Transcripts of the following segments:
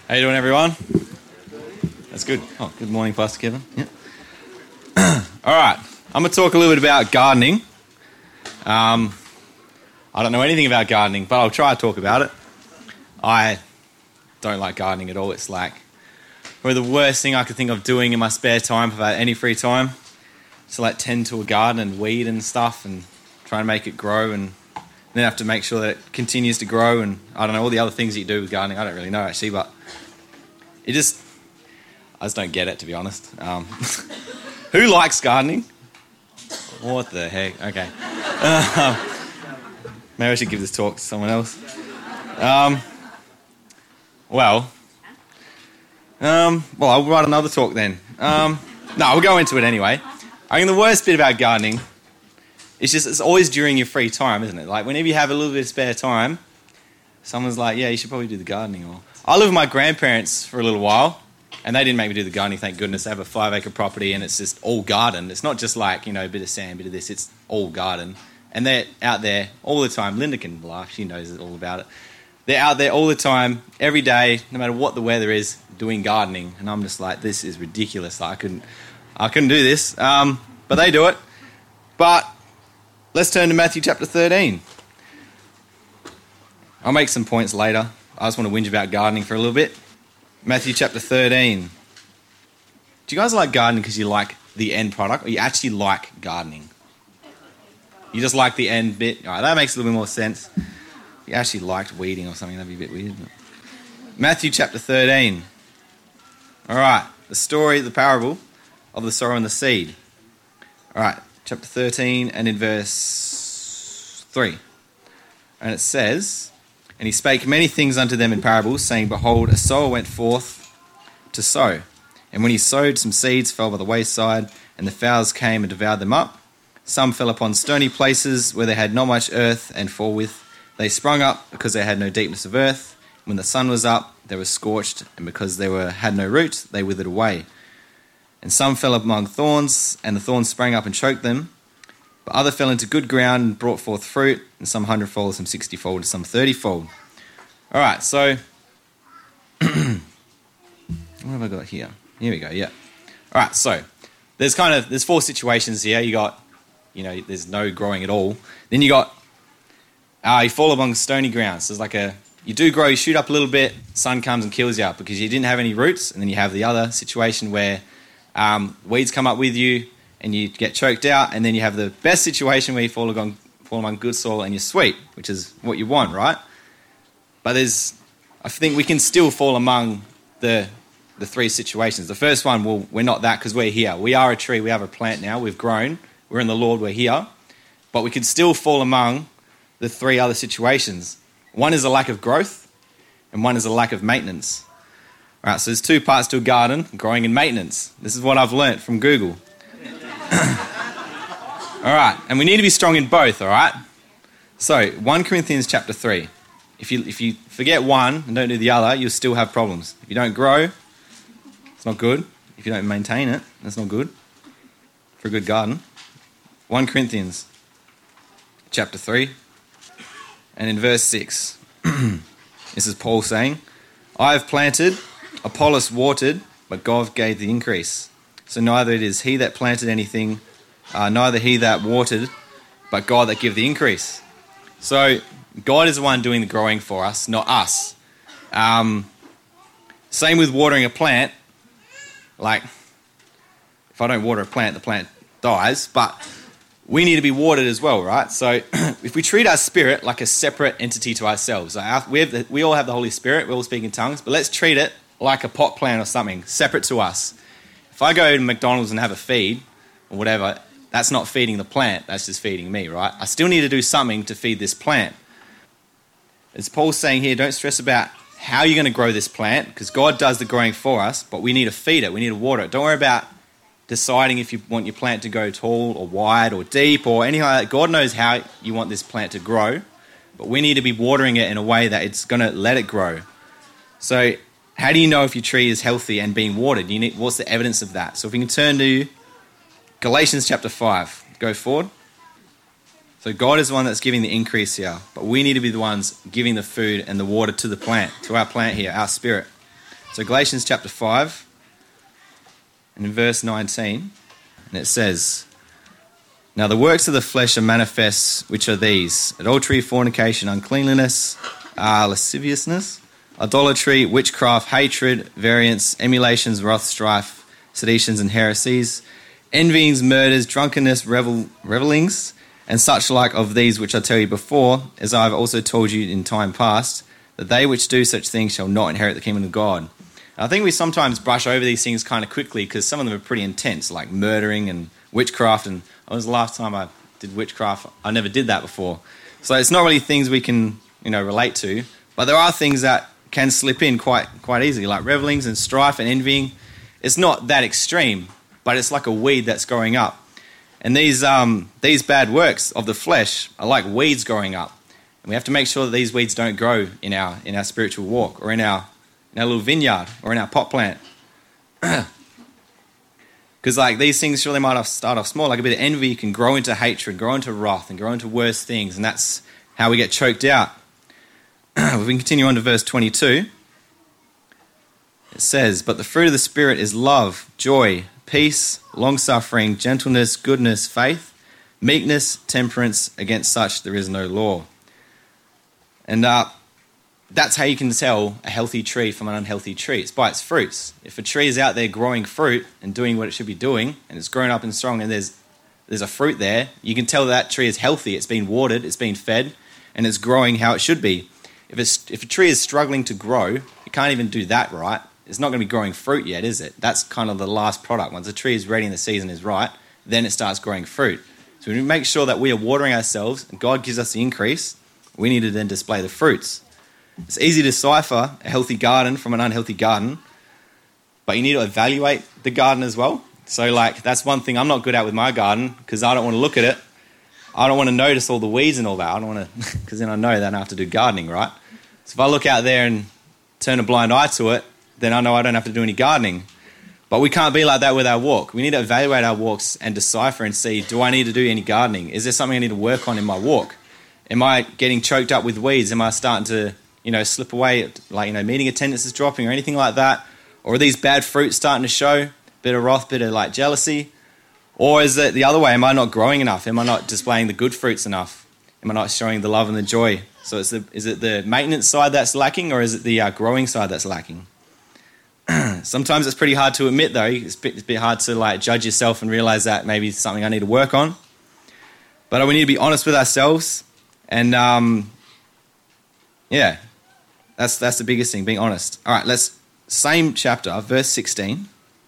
How you doing, everyone? That's good. Oh, good morning, Pastor Kevin. Yeah. All right. I'm going to talk a little bit about gardening. I don't know anything about gardening, but I'll try to talk about it. I don't like gardening at all. It's like probably the worst thing I could think of doing in my spare time if I had any free time. To like tend to a garden and weed and stuff and try and make it grow and then have to make sure that it continues to grow and I don't know, all the other things that you do with gardening. I don't really know actually, but I just don't get it, to be honest. Who likes gardening? What the heck? Okay. Maybe I should give this talk to someone else. Well, I'll write another talk then. No, we'll go into it anyway. I think the worst bit about gardening is just it's always during your free time, isn't it? Like whenever you have a little bit of spare time, someone's like, yeah, you should probably do the gardening. Or I lived with my grandparents for a little while, and they didn't make me do the gardening, thank goodness. They have a 5-acre property, and it's just all garden. It's not just like, you know, a bit of sand, a bit of this. It's all garden. And they're out there all the time. Linda can laugh. She knows all about it. They're out there all the time, every day, no matter what the weather is, doing gardening. And I'm just like, this is ridiculous. I couldn't do this. But they do it. But let's turn to Matthew chapter 13. I'll make some points later. I just want to whinge about gardening for a little bit. Matthew chapter 13. Do you guys like gardening because you like the end product, or you actually like gardening? You just like the end bit? All right, that makes a little bit more sense. You actually liked weeding or something, that'd be a bit weird. Matthew chapter 13. All right, the parable of the sower and the seed. All right, chapter 13 and in verse 3. And it says, "And he spake many things unto them in parables, saying, Behold, a sower went forth to sow. And when he sowed, some seeds fell by the wayside, and the fowls came and devoured them up. Some fell upon stony places where they had not much earth, and forthwith they sprung up, because they had no deepness of earth. When the sun was up, they were scorched, and because they had no root, they withered away. And some fell among thorns, and the thorns sprang up and choked them. But other fell into good ground and brought forth fruit, and some 100-fold, some 60-fold, and some 30-fold. All right, so what have I got here? Here we go, yeah. All right, so there's 4 situations here. You got, there's no growing at all. Then you got, you fall among stony ground. So it's like you do grow, you shoot up a little bit, sun comes and kills you up because you didn't have any roots. And then you have the other situation where weeds come up with you and you get choked out. And then you have the best situation where you fall among good soil and you're sweet, which is what you want, right? But I think we can still fall among the 3 situations. The first one, well, we're not that because we're here. We are a tree, we have a plant now, we've grown, we're in the Lord, we're here. But we could still fall among the 3 other situations. One is a lack of growth, and one is a lack of maintenance. All right, so there's 2 parts to a garden, growing and maintenance. This is what I've learnt from Google. All right, and we need to be strong in both, all right? So, 1 Corinthians chapter 3. If you forget one and don't do the other, you'll still have problems. If you don't grow, it's not good. If you don't maintain it, that's not good for a good garden. 1 Corinthians chapter 3 and in verse 6. This is Paul saying, I have planted, Apollos watered, but God gave the increase. So neither it is he that planted anything, neither he that watered, but God that give the increase. So God is the one doing the growing for us, not us. Same with watering a plant. Like, if I don't water a plant, the plant dies. But we need to be watered as well, right? So if we treat our spirit like a separate entity to ourselves, we all have the Holy Spirit, we all speak in tongues, but let's treat it like a pot plant or something, separate to us. If I go to McDonald's and have a feed or whatever, that's not feeding the plant, that's just feeding me, right? I still need to do something to feed this plant. As Paul's saying here, don't stress about how you're going to grow this plant, because God does the growing for us, but we need to feed it, we need to water it. Don't worry about deciding if you want your plant to go tall or wide or deep or anything like that. God knows how you want this plant to grow, but we need to be watering it in a way that it's going to let it grow. So how do you know if your tree is healthy and being watered? What's the evidence of that? So if we can turn to Galatians chapter 5, go forward. So God is the one that's giving the increase here, but we need to be the ones giving the food and the water to the plant, to our plant here, our spirit. So Galatians chapter 5 and in verse 19, and it says, "Now the works of the flesh are manifest, which are these: adultery, fornication, uncleanliness, lasciviousness, idolatry, witchcraft, hatred, variance, emulations, wrath, strife, seditions and heresies, envyings, murders, drunkenness, revelings, and such like of these which I tell you before, as I have also told you in time past, that they which do such things shall not inherit the kingdom of God." I think we sometimes brush over these things kind of quickly because some of them are pretty intense, like murdering and witchcraft. And when was the last time I did witchcraft? I never did that before. So it's not really things we can, relate to. But there are things that can slip in quite easily, like revelings and strife and envying. It's not that extreme, but it's like a weed that's growing up. And these bad works of the flesh are like weeds growing up. And we have to make sure that these weeds don't grow in our spiritual walk or in our little vineyard or in our pot plant. Because these things surely might start off small. Like a bit of envy can grow into hatred, grow into wrath, and grow into worse things. And that's how we get choked out. We can continue on to verse 22. It says, "But the fruit of the Spirit is love, joy, peace, long-suffering, gentleness, goodness, faith, meekness, temperance. Against such there is no law." And that's how you can tell a healthy tree from an unhealthy tree. It's by its fruits. If a tree is out there growing fruit and doing what it should be doing, and it's grown up and strong, and there's a fruit there, you can tell that tree is healthy. It's been watered, it's been fed, and it's growing how it should be. If a tree is struggling to grow, it can't even do that right. It's not going to be growing fruit yet, is it? That's kind of the last product. Once the tree is ready and the season is right, then it starts growing fruit. So we need to make sure that we are watering ourselves and God gives us the increase. We need to then display the fruits. It's easy to decipher a healthy garden from an unhealthy garden, but you need to evaluate the garden as well. So that's one thing I'm not good at with my garden because I don't want to look at it. I don't want to notice all the weeds and all that. I don't want to, because then I know that I have to do gardening, right? So if I look out there and turn a blind eye to it, then I know I don't have to do any gardening. But we can't be like that with our walk. We need to evaluate our walks and decipher and see, do I need to do any gardening? Is there something I need to work on in my walk? Am I getting choked up with weeds? Am I starting to, slip away, meeting attendance is dropping or anything like that? Or are these bad fruits starting to show? Bit of wrath, bit of jealousy? Or is it the other way? Am I not growing enough? Am I not displaying the good fruits enough? Am I not showing the love and the joy? So is it the maintenance side that's lacking, or is it the growing side that's lacking? Sometimes it's pretty hard to admit, though. It's a bit hard to judge yourself and realize that maybe it's something I need to work on. But we need to be honest with ourselves, and that's the biggest thing, being honest. All right, same chapter, verse 16.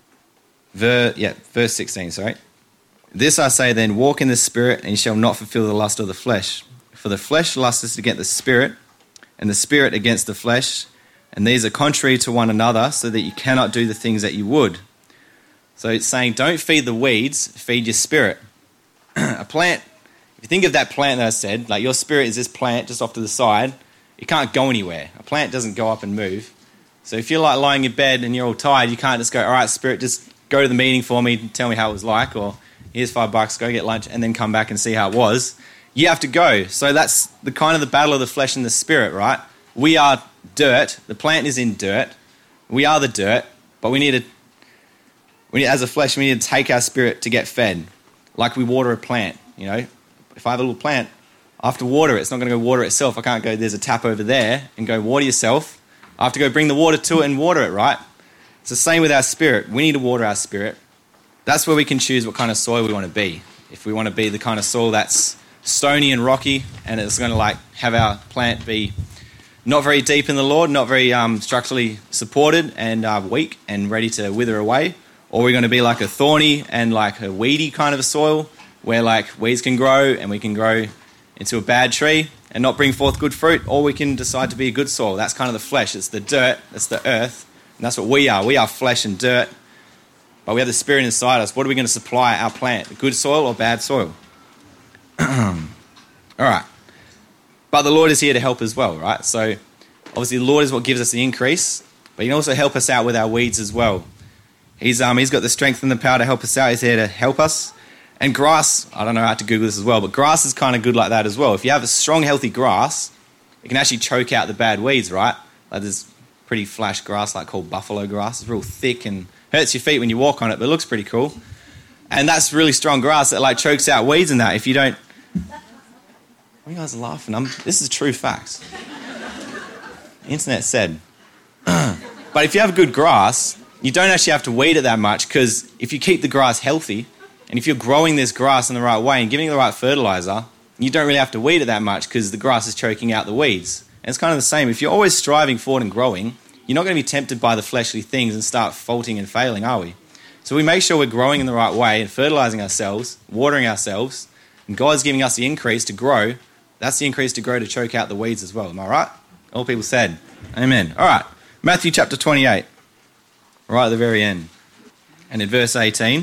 Verse 16, sorry. "This I say then, walk in the Spirit, and you shall not fulfill the lust of the flesh. For the flesh lusteth against the Spirit, and the Spirit against the flesh, and these are contrary to one another, so that you cannot do the things that you would." So it's saying, don't feed the weeds, feed your spirit. A plant, if you think of that plant that I said, your spirit is this plant just off to the side, it can't go anywhere. A plant doesn't go up and move. So if you're lying in bed and you're all tired, you can't just go, all right, spirit, just go to the meeting for me and tell me how it was like, or here's $5, go get lunch, and then come back and see how it was. You have to go. So that's the kind of the battle of the flesh and the spirit, right? We are dirt. The plant is in dirt. We are the dirt, but we need as a flesh, we need to take our spirit to get fed, like we water a plant. If I have a little plant, I have to water it. It's not going to go water itself. I can't go, there's a tap over there, and go water yourself. I have to go bring the water to it and water it, right? It's the same with our spirit. We need to water our spirit. That's where we can choose what kind of soil we want to be. If we want to be the kind of soil that's stony and rocky, and it's going to have our plant be not very deep in the Lord, not very structurally supported, and weak and ready to wither away, or we're going to be like a thorny and a weedy kind of a soil where weeds can grow and we can grow into a bad tree and not bring forth good fruit, or we can decide to be a good soil. That's kind of the flesh. It's the dirt. It's the earth. And that's what we are. We are flesh and dirt. But we have the Spirit inside us. What are we going to supply our plant? Good soil or bad soil? All right. But the Lord is here to help as well, right? So obviously the Lord is what gives us the increase, but he can also help us out with our weeds as well. He's got the strength and the power to help us out. He's here to help us. And grass, I don't know how to Google this as well, but grass is kind of good like that as well. If you have a strong, healthy grass, it can actually choke out the bad weeds, right? There's pretty flash grass like called buffalo grass. It's real thick and hurts your feet when you walk on it, but it looks pretty cool. And that's really strong grass that like chokes out weeds and that. If you don't... What are you guys laughing? This is true facts. The internet said. But if you have good grass, you don't actually have to weed it that much, because if you keep the grass healthy, and if you're growing this grass in the right way and giving it the right fertilizer, you don't really have to weed it that much because the grass is choking out the weeds. And it's kind of the same. If you're always striving forward and growing, you're not going to be tempted by the fleshly things and start faulting and failing, are we? So we make sure we're growing in the right way and fertilizing ourselves, watering ourselves, and God's giving us the increase to grow. That's the increase to grow to choke out the weeds as well. Am I right? All people said. Amen. All right. Matthew chapter 28. Right at the very end. And in verse 18, it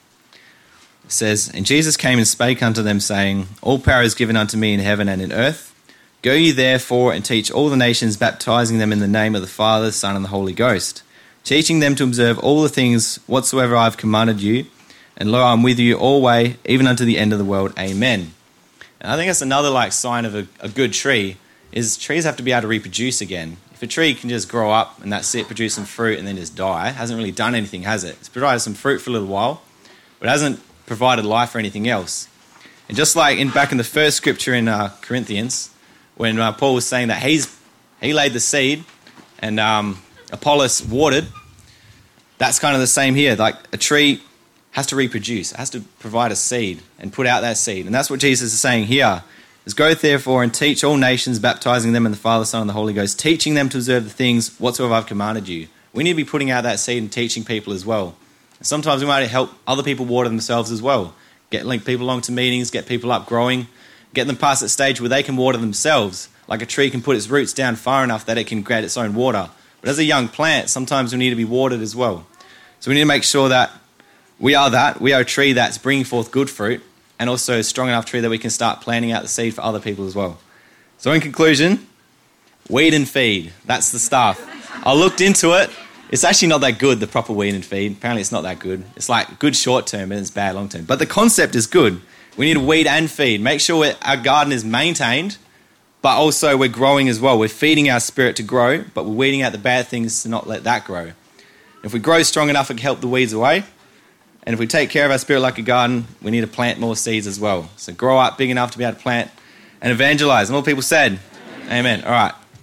says, And Jesus came and spake unto them, saying, All power is given unto me in heaven and in earth. Go ye therefore and teach all the nations, baptizing them in the name of the Father, the Son, and the Holy Ghost, teaching them to observe all the things whatsoever I have commanded you. And lo, I am with you always, even unto the end of the world. Amen. And I think that's another sign of a good tree, is trees have to be able to reproduce again. If a tree can just grow up and that's it, produce some fruit and then just die, it hasn't really done anything, has it? It's provided some fruit for a little while, but it hasn't provided life or anything else. And just like back in the first scripture in Corinthians, when Paul was saying that he laid the seed and Apollos watered, that's kind of the same here. Like a tree has to reproduce, it has to provide a seed and put out that seed. And that's what Jesus is saying here. Is go therefore and teach all nations, baptizing them in the Father, Son, and the Holy Ghost, teaching them to observe the things whatsoever I've commanded you. We need to be putting out that seed and teaching people as well. And sometimes we might help other people water themselves as well. Link people along to meetings, get people up growing, get them past that stage where they can water themselves. Like a tree can put its roots down far enough that it can get its own water. But as a young plant, sometimes we need to be watered as well. So we need to make sure that we are a tree that's bringing forth good fruit, and also a strong enough tree that we can start planting out the seed for other people as well. So in conclusion, weed and feed, that's the stuff. I looked into it. It's actually not that good, the proper weed and feed. Apparently it's not that good. It's like good short term and it's bad long term. But the concept is good. We need to weed and feed. Make sure our garden is maintained, but also we're growing as well. We're feeding our spirit to grow, but we're weeding out the bad things to not let that grow. If we grow strong enough, it can help the weeds away. And if we take care of our spirit like a garden, we need to plant more seeds as well. So grow up big enough to be able to plant and evangelize. And all people said, Amen. All right.